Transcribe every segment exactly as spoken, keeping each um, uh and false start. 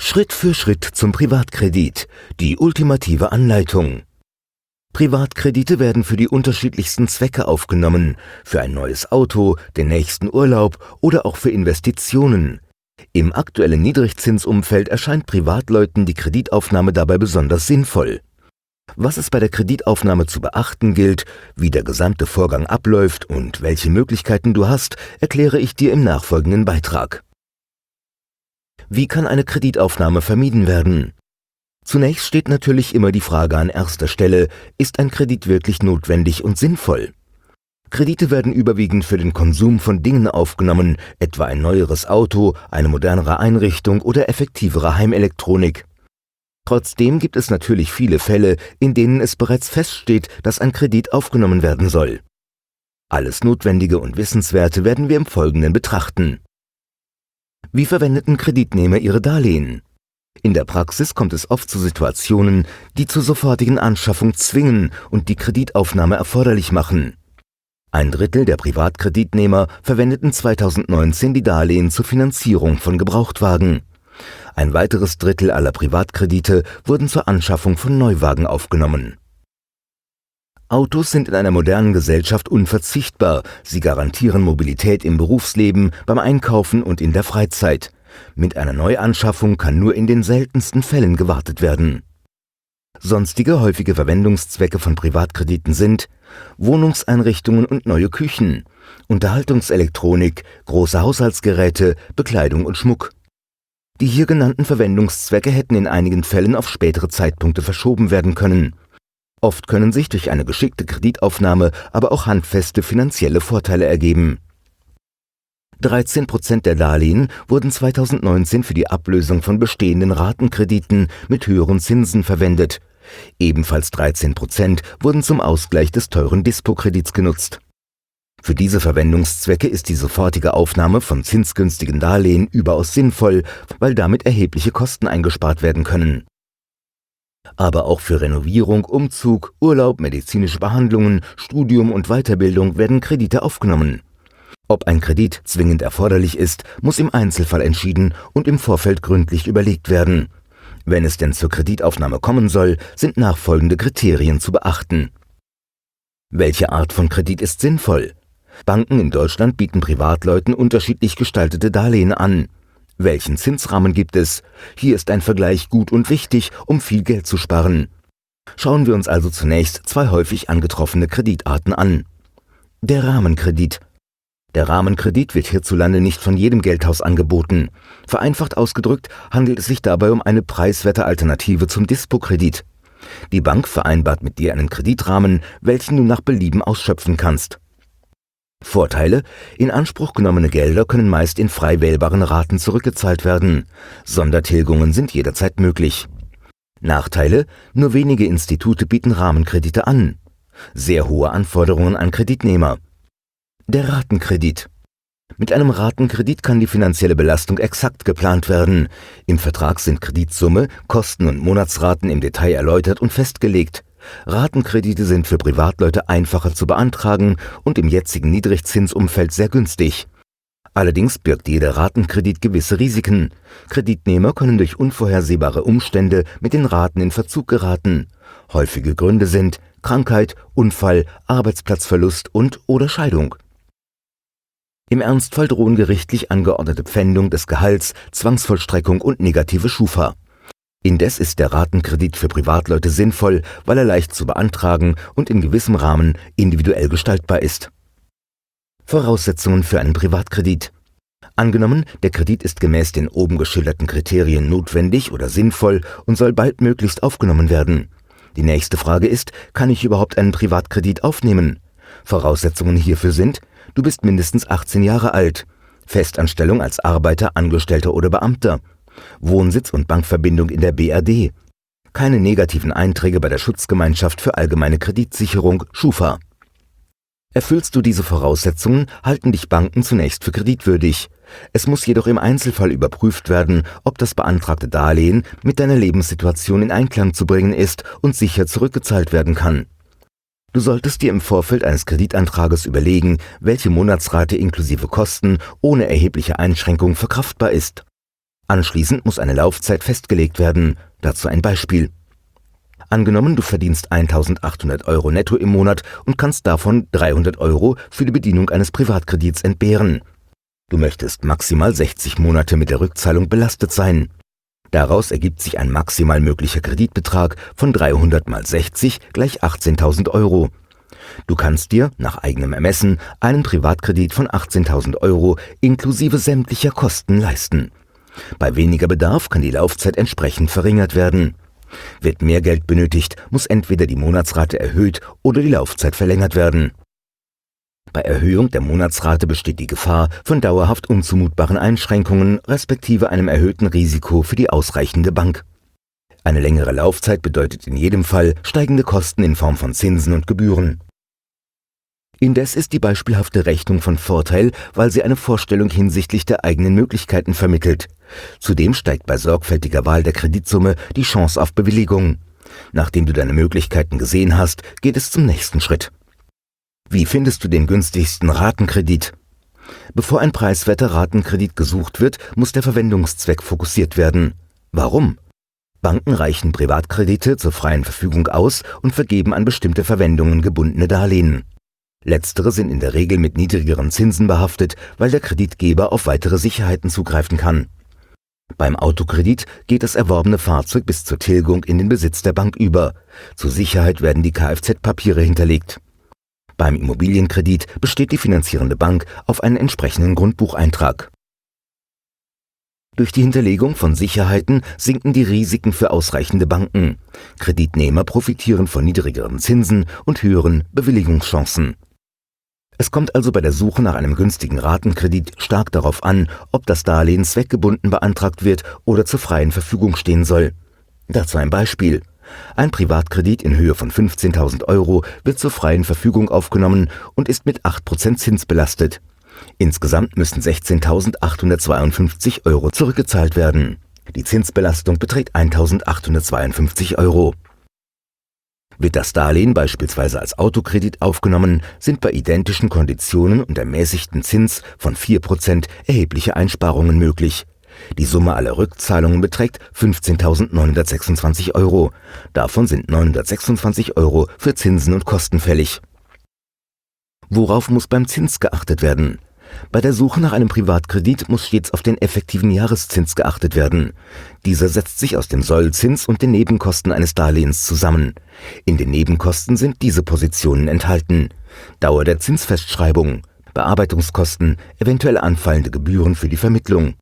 Schritt für Schritt zum Privatkredit. Die ultimative Anleitung. Privatkredite werden für die unterschiedlichsten Zwecke aufgenommen. Für ein neues Auto, den nächsten Urlaub oder auch für Investitionen. Im aktuellen Niedrigzinsumfeld erscheint Privatleuten die Kreditaufnahme dabei besonders sinnvoll. Was es bei der Kreditaufnahme zu beachten gilt, wie der gesamte Vorgang abläuft und welche Möglichkeiten du hast, erkläre ich dir im nachfolgenden Beitrag. Wie kann eine Kreditaufnahme vermieden werden? Zunächst steht natürlich immer die Frage an erster Stelle, ist ein Kredit wirklich notwendig und sinnvoll? Kredite werden überwiegend für den Konsum von Dingen aufgenommen, etwa ein neueres Auto, eine modernere Einrichtung oder effektivere Heimelektronik. Trotzdem gibt es natürlich viele Fälle, in denen es bereits feststeht, dass ein Kredit aufgenommen werden soll. Alles Notwendige und Wissenswerte werden wir im Folgenden betrachten. Wie verwendeten Kreditnehmer ihre Darlehen? In der Praxis kommt es oft zu Situationen, die zur sofortigen Anschaffung zwingen und die Kreditaufnahme erforderlich machen. Ein Drittel der Privatkreditnehmer verwendeten zweitausendneunzehn die Darlehen zur Finanzierung von Gebrauchtwagen. Ein weiteres Drittel aller Privatkredite wurden zur Anschaffung von Neuwagen aufgenommen. Autos sind in einer modernen Gesellschaft unverzichtbar. Sie garantieren Mobilität im Berufsleben, beim Einkaufen und in der Freizeit. Mit einer Neuanschaffung kann nur in den seltensten Fällen gewartet werden. Sonstige häufige Verwendungszwecke von Privatkrediten sind Wohnungseinrichtungen und neue Küchen, Unterhaltungselektronik, große Haushaltsgeräte, Bekleidung und Schmuck. Die hier genannten Verwendungszwecke hätten in einigen Fällen auf spätere Zeitpunkte verschoben werden können. Oft können sich durch eine geschickte Kreditaufnahme aber auch handfeste finanzielle Vorteile ergeben. dreizehn Prozent der Darlehen wurden zweitausendneunzehn für die Ablösung von bestehenden Ratenkrediten mit höheren Zinsen verwendet. Ebenfalls dreizehn Prozent wurden zum Ausgleich des teuren Dispo-Kredits genutzt. Für diese Verwendungszwecke ist die sofortige Aufnahme von zinsgünstigen Darlehen überaus sinnvoll, weil damit erhebliche Kosten eingespart werden können. Aber auch für Renovierung, Umzug, Urlaub, medizinische Behandlungen, Studium und Weiterbildung werden Kredite aufgenommen. Ob ein Kredit zwingend erforderlich ist, muss im Einzelfall entschieden und im Vorfeld gründlich überlegt werden. Wenn es denn zur Kreditaufnahme kommen soll, sind nachfolgende Kriterien zu beachten. Welche Art von Kredit ist sinnvoll? Banken in Deutschland bieten Privatleuten unterschiedlich gestaltete Darlehen an. Welchen Zinsrahmen gibt es? Hier ist ein Vergleich gut und wichtig, um viel Geld zu sparen. Schauen wir uns also zunächst zwei häufig angetroffene Kreditarten an. Der Rahmenkredit. Der Rahmenkredit wird hierzulande nicht von jedem Geldhaus angeboten. Vereinfacht ausgedrückt handelt es sich dabei um eine preiswerte Alternative zum Dispo-Kredit. Die Bank vereinbart mit dir einen Kreditrahmen, welchen du nach Belieben ausschöpfen kannst. Vorteile: In Anspruch genommene Gelder können meist in frei wählbaren Raten zurückgezahlt werden. Sondertilgungen sind jederzeit möglich. Nachteile: Nur wenige Institute bieten Rahmenkredite an. Sehr hohe Anforderungen an Kreditnehmer. Der Ratenkredit. Mit einem Ratenkredit kann die finanzielle Belastung exakt geplant werden. Im Vertrag sind Kreditsumme, Kosten und Monatsraten im Detail erläutert und festgelegt. Ratenkredite sind für Privatleute einfacher zu beantragen und im jetzigen Niedrigzinsumfeld sehr günstig. Allerdings birgt jeder Ratenkredit gewisse Risiken. Kreditnehmer können durch unvorhersehbare Umstände mit den Raten in Verzug geraten. Häufige Gründe sind Krankheit, Unfall, Arbeitsplatzverlust und oder Scheidung. Im Ernstfall drohen gerichtlich angeordnete Pfändung des Gehalts, Zwangsvollstreckung und negative Schufa. Indes ist der Ratenkredit für Privatleute sinnvoll, weil er leicht zu beantragen und in gewissem Rahmen individuell gestaltbar ist. Voraussetzungen für einen Privatkredit. Angenommen, der Kredit ist gemäß den oben geschilderten Kriterien notwendig oder sinnvoll und soll baldmöglichst aufgenommen werden. Die nächste Frage ist, kann ich überhaupt einen Privatkredit aufnehmen? Voraussetzungen hierfür sind: Du bist mindestens achtzehn Jahre alt, Festanstellung als Arbeiter, Angestellter oder Beamter, Wohnsitz und Bankverbindung in der B R D, keine negativen Einträge bei der Schutzgemeinschaft für allgemeine Kreditsicherung Schufa. Erfüllst du diese Voraussetzungen, halten dich Banken zunächst für kreditwürdig. Es muss jedoch im Einzelfall überprüft werden, ob das beantragte Darlehen mit deiner Lebenssituation in Einklang zu bringen ist und sicher zurückgezahlt werden kann. Du solltest dir im Vorfeld eines Kreditantrages überlegen, welche Monatsrate inklusive Kosten ohne erhebliche Einschränkung verkraftbar ist. Anschließend muss eine Laufzeit festgelegt werden. Dazu ein Beispiel. Angenommen, du verdienst eintausendachthundert Euro netto im Monat und kannst davon dreihundert Euro für die Bedienung eines Privatkredits entbehren. Du möchtest maximal sechzig Monate mit der Rückzahlung belastet sein. Daraus ergibt sich ein maximal möglicher Kreditbetrag von dreihundert mal sechzig gleich achtzehntausend Euro. Du kannst dir, nach eigenem Ermessen, einen Privatkredit von achtzehntausend Euro inklusive sämtlicher Kosten leisten. Bei weniger Bedarf kann die Laufzeit entsprechend verringert werden. Wird mehr Geld benötigt, muss entweder die Monatsrate erhöht oder die Laufzeit verlängert werden. Bei Erhöhung der Monatsrate besteht die Gefahr von dauerhaft unzumutbaren Einschränkungen respektive einem erhöhten Risiko für die ausreichende Bank. Eine längere Laufzeit bedeutet in jedem Fall steigende Kosten in Form von Zinsen und Gebühren. Indes ist die beispielhafte Rechnung von Vorteil, weil sie eine Vorstellung hinsichtlich der eigenen Möglichkeiten vermittelt. Zudem steigt bei sorgfältiger Wahl der Kreditsumme die Chance auf Bewilligung. Nachdem du deine Möglichkeiten gesehen hast, geht es zum nächsten Schritt. Wie findest du den günstigsten Ratenkredit? Bevor ein preiswerter Ratenkredit gesucht wird, muss der Verwendungszweck fokussiert werden. Warum? Banken reichen Privatkredite zur freien Verfügung aus und vergeben an bestimmte Verwendungen gebundene Darlehen. Letztere sind in der Regel mit niedrigeren Zinsen behaftet, weil der Kreditgeber auf weitere Sicherheiten zugreifen kann. Beim Autokredit geht das erworbene Fahrzeug bis zur Tilgung in den Besitz der Bank über. Zur Sicherheit werden die Kfz-Papiere hinterlegt. Beim Immobilienkredit besteht die finanzierende Bank auf einen entsprechenden Grundbucheintrag. Durch die Hinterlegung von Sicherheiten sinken die Risiken für ausreichende Banken. Kreditnehmer profitieren von niedrigeren Zinsen und höheren Bewilligungschancen. Es kommt also bei der Suche nach einem günstigen Ratenkredit stark darauf an, ob das Darlehen zweckgebunden beantragt wird oder zur freien Verfügung stehen soll. Dazu ein Beispiel. Ein Privatkredit in Höhe von fünfzehntausend Euro wird zur freien Verfügung aufgenommen und ist mit acht Prozent Zins belastet. Insgesamt müssen sechzehntausendachthundertzweiundfünfzig Euro zurückgezahlt werden. Die Zinsbelastung beträgt eintausendachthundertzweiundfünfzig Euro. Wird das Darlehen beispielsweise als Autokredit aufgenommen, sind bei identischen Konditionen und ermäßigten Zins von vier Prozent erhebliche Einsparungen möglich. Die Summe aller Rückzahlungen beträgt fünfzehntausendneunhundertsechsundzwanzig Euro. Davon sind neunhundertsechsundzwanzig Euro für Zinsen und Kosten fällig. Worauf muss beim Zins geachtet werden? Bei der Suche nach einem Privatkredit muss stets auf den effektiven Jahreszins geachtet werden. Dieser setzt sich aus dem Sollzins und den Nebenkosten eines Darlehens zusammen. In den Nebenkosten sind diese Positionen enthalten: Dauer der Zinsfestschreibung, Bearbeitungskosten, eventuell anfallende Gebühren für die Vermittlung.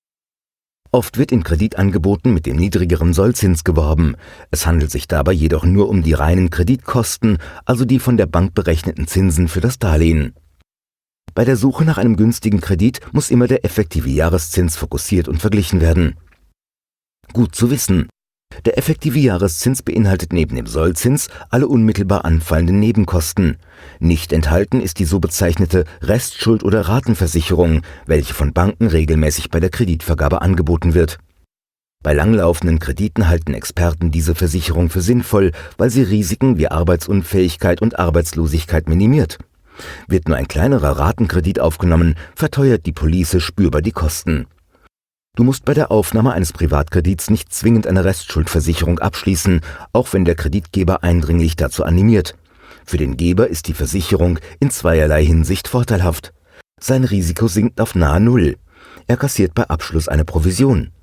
Oft wird in Kreditangeboten mit dem niedrigeren Sollzins geworben. Es handelt sich dabei jedoch nur um die reinen Kreditkosten, also die von der Bank berechneten Zinsen für das Darlehen. Bei der Suche nach einem günstigen Kredit muss immer der effektive Jahreszins fokussiert und verglichen werden. Gut zu wissen: Der effektive Jahreszins beinhaltet neben dem Sollzins alle unmittelbar anfallenden Nebenkosten. Nicht enthalten ist die so bezeichnete Restschuld- oder Ratenversicherung, welche von Banken regelmäßig bei der Kreditvergabe angeboten wird. Bei langlaufenden Krediten halten Experten diese Versicherung für sinnvoll, weil sie Risiken wie Arbeitsunfähigkeit und Arbeitslosigkeit minimiert. Wird nur ein kleinerer Ratenkredit aufgenommen, verteuert die Police spürbar die Kosten. Du musst bei der Aufnahme eines Privatkredits nicht zwingend eine Restschuldversicherung abschließen, auch wenn der Kreditgeber eindringlich dazu animiert. Für den Geber ist die Versicherung in zweierlei Hinsicht vorteilhaft. Sein Risiko sinkt auf nahe Null. Er kassiert bei Abschluss eine Provision.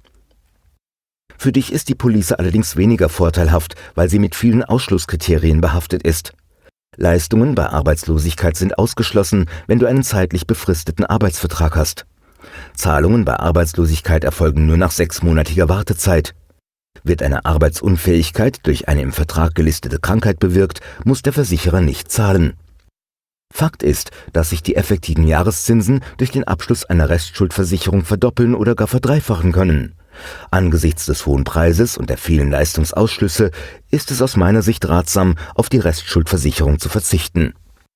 Für dich ist die Police allerdings weniger vorteilhaft, weil sie mit vielen Ausschlusskriterien behaftet ist. Leistungen bei Arbeitslosigkeit sind ausgeschlossen, wenn du einen zeitlich befristeten Arbeitsvertrag hast. Zahlungen bei Arbeitslosigkeit erfolgen nur nach sechsmonatiger Wartezeit. Wird eine Arbeitsunfähigkeit durch eine im Vertrag gelistete Krankheit bewirkt, muss der Versicherer nicht zahlen. Fakt ist, dass sich die effektiven Jahreszinsen durch den Abschluss einer Restschuldversicherung verdoppeln oder gar verdreifachen können. Angesichts des hohen Preises und der vielen Leistungsausschlüsse ist es aus meiner Sicht ratsam, auf die Restschuldversicherung zu verzichten.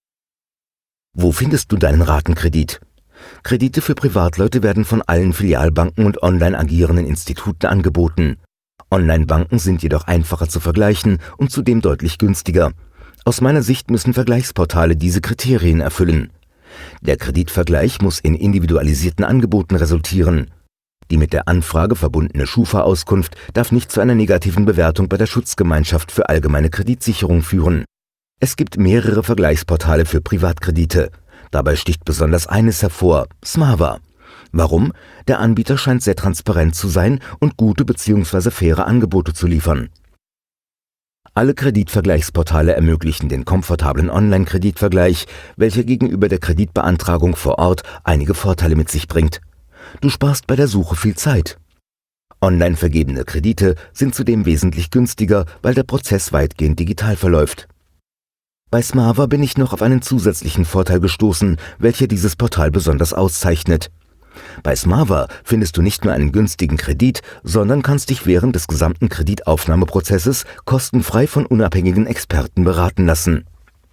Wo findest du deinen Ratenkredit? Kredite für Privatleute werden von allen Filialbanken und online agierenden Instituten angeboten. Online-Banken sind jedoch einfacher zu vergleichen und zudem deutlich günstiger. Aus meiner Sicht müssen Vergleichsportale diese Kriterien erfüllen. Der Kreditvergleich muss in individualisierten Angeboten resultieren. Die mit der Anfrage verbundene Schufa-Auskunft darf nicht zu einer negativen Bewertung bei der Schutzgemeinschaft für allgemeine Kreditsicherung führen. Es gibt mehrere Vergleichsportale für Privatkredite. Dabei sticht besonders eines hervor: Smava. Warum? Der Anbieter scheint sehr transparent zu sein und gute bzw. faire Angebote zu liefern. Alle Kreditvergleichsportale ermöglichen den komfortablen Online-Kreditvergleich, welcher gegenüber der Kreditbeantragung vor Ort einige Vorteile mit sich bringt. Du sparst bei der Suche viel Zeit. Online vergebene Kredite sind zudem wesentlich günstiger, weil der Prozess weitgehend digital verläuft. Bei Smava bin ich noch auf einen zusätzlichen Vorteil gestoßen, welcher dieses Portal besonders auszeichnet. Bei Smava findest du nicht nur einen günstigen Kredit, sondern kannst dich während des gesamten Kreditaufnahmeprozesses kostenfrei von unabhängigen Experten beraten lassen.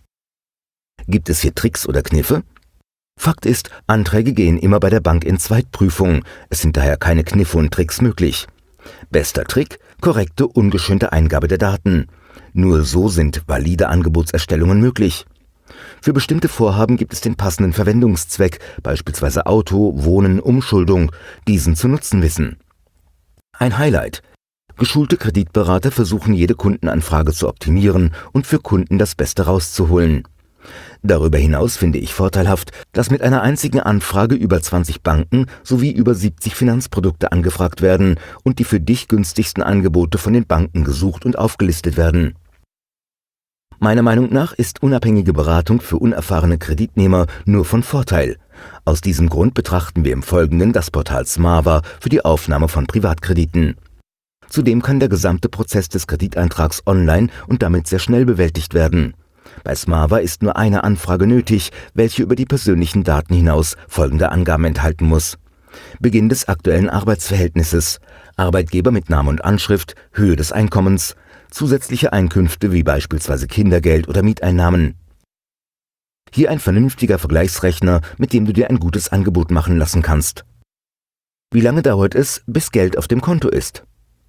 Gibt es hier Tricks oder Kniffe? Fakt ist, Anträge gehen immer bei der Bank in Zweitprüfung, es sind daher keine Kniffe und Tricks möglich. Bester Trick: korrekte, ungeschönte Eingabe der Daten. Nur so sind valide Angebotserstellungen möglich. Für bestimmte Vorhaben gibt es den passenden Verwendungszweck, beispielsweise Auto, Wohnen, Umschuldung, diesen zu nutzen wissen. Ein Highlight: Geschulte Kreditberater versuchen jede Kundenanfrage zu optimieren und für Kunden das Beste rauszuholen. Darüber hinaus finde ich vorteilhaft, dass mit einer einzigen Anfrage über zwanzig Banken sowie über siebzig Finanzprodukte angefragt werden und die für dich günstigsten Angebote von den Banken gesucht und aufgelistet werden. Meiner Meinung nach ist unabhängige Beratung für unerfahrene Kreditnehmer nur von Vorteil. Aus diesem Grund betrachten wir im Folgenden das Portal Smava für die Aufnahme von Privatkrediten. Zudem kann der gesamte Prozess des Krediteintrags online und damit sehr schnell bewältigt werden. Bei Smava ist nur eine Anfrage nötig, welche über die persönlichen Daten hinaus folgende Angaben enthalten muss: Beginn des aktuellen Arbeitsverhältnisses, Arbeitgeber mit Name und Anschrift, Höhe des Einkommens, zusätzliche Einkünfte wie beispielsweise Kindergeld oder Mieteinnahmen. Hier ein vernünftiger Vergleichsrechner, mit dem du dir ein gutes Angebot machen lassen kannst. Wie lange dauert es, bis Geld auf dem Konto ist?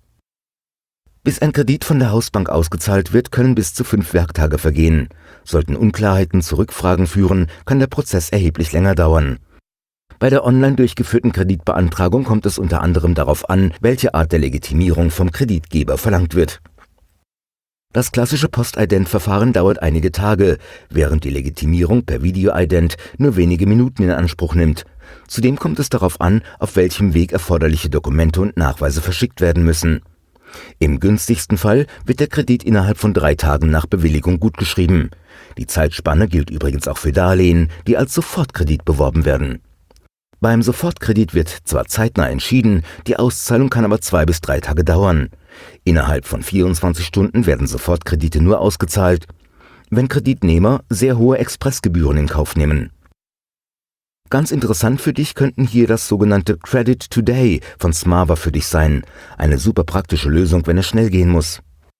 Bis ein Kredit von der Hausbank ausgezahlt wird, können bis zu fünf Werktage vergehen. Sollten Unklarheiten zu Rückfragen führen, kann der Prozess erheblich länger dauern. Bei der online durchgeführten Kreditbeantragung kommt es unter anderem darauf an, welche Art der Legitimierung vom Kreditgeber verlangt wird. Das klassische Postident-Verfahren dauert einige Tage, während die Legitimierung per Videoident nur wenige Minuten in Anspruch nimmt. Zudem kommt es darauf an, auf welchem Weg erforderliche Dokumente und Nachweise verschickt werden müssen. Im günstigsten Fall wird der Kredit innerhalb von drei Tagen nach Bewilligung gutgeschrieben. Die Zeitspanne gilt übrigens auch für Darlehen, die als Sofortkredit beworben werden. Beim Sofortkredit wird zwar zeitnah entschieden, die Auszahlung kann aber zwei bis drei Tage dauern. Innerhalb von vierundzwanzig Stunden werden Sofortkredite nur ausgezahlt, wenn Kreditnehmer sehr hohe Expressgebühren in Kauf nehmen. Ganz interessant für dich könnten hier das sogenannte Credit Today von Smava für dich sein. Eine super praktische Lösung, wenn es schnell gehen muss.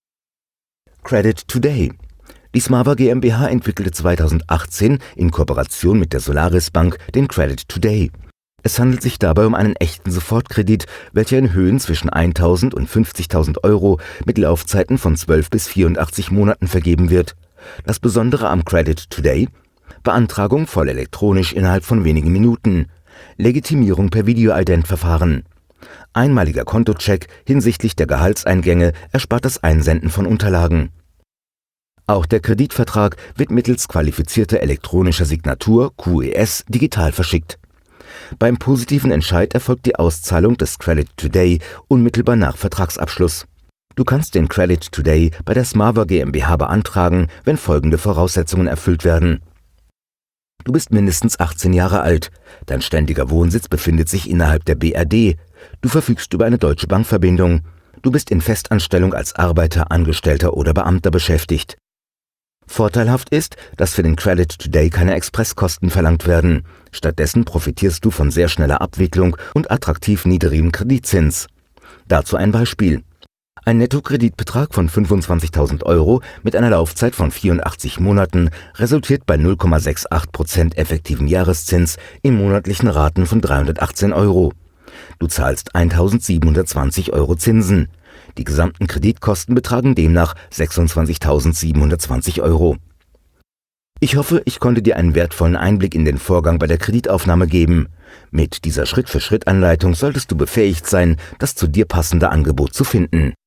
Credit Today. Die Smava GmbH entwickelte zweitausendachtzehn in Kooperation mit der Solaris Bank den Credit Today. Es handelt sich dabei um einen echten Sofortkredit, welcher in Höhen zwischen eintausend und fünfzigtausend Euro mit Laufzeiten von zwölf bis vierundachtzig Monaten vergeben wird. Das Besondere am Credit Today: Beantragung voll elektronisch innerhalb von wenigen Minuten, Legitimierung per Videoident-Verfahren. Einmaliger Kontocheck hinsichtlich der Gehaltseingänge erspart das Einsenden von Unterlagen. Auch der Kreditvertrag wird mittels qualifizierter elektronischer Signatur Q E S digital verschickt. Beim positiven Entscheid erfolgt die Auszahlung des Credit Today unmittelbar nach Vertragsabschluss. Du kannst den Credit Today bei der Smava GmbH beantragen, wenn folgende Voraussetzungen erfüllt werden: Du bist mindestens achtzehn Jahre alt, dein ständiger Wohnsitz befindet sich innerhalb der B R D, du verfügst über eine Deutsche Bankverbindung, du bist in Festanstellung als Arbeiter, Angestellter oder Beamter beschäftigt. Vorteilhaft ist, dass für den Credit Today keine Expresskosten verlangt werden. Stattdessen profitierst du von sehr schneller Abwicklung und attraktiv niedrigem Kreditzins. Dazu ein Beispiel: Ein Nettokreditbetrag von fünfundzwanzigtausend Euro mit einer Laufzeit von vierundachtzig Monaten resultiert bei null Komma achtundsiebzig Prozent effektiven Jahreszins in monatlichen Raten von dreihundertachtzehn Euro. Du zahlst eintausendsiebenhundertzwanzig Euro Zinsen. Die gesamten Kreditkosten betragen demnach sechsundzwanzigtausendsiebenhundertzwanzig Euro. Ich hoffe, ich konnte dir einen wertvollen Einblick in den Vorgang bei der Kreditaufnahme geben. Mit dieser Schritt-für-Schritt-Anleitung solltest du befähigt sein, das zu dir passende Angebot zu finden.